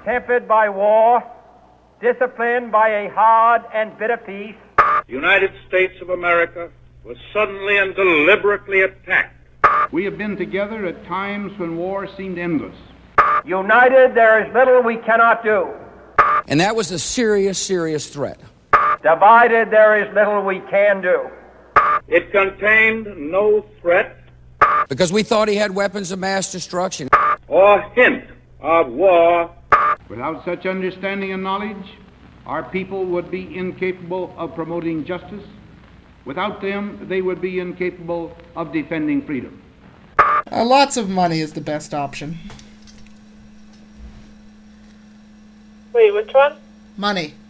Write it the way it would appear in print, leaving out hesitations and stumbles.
tempered by war, disciplined by a hard and bitter peace, the United States of America was suddenly and deliberately attacked. We have been together at times when war seemed endless. United, there is little we cannot do. And that was a serious, serious threat. Divided, there is little we can do. It contained no threat Because we thought he had weapons of mass destruction. or hint of war. Without such understanding and knowledge, our people would be incapable of promoting justice. Without them, they would be incapable of defending freedom. Lots of money is the best option. Wait, which one? Money.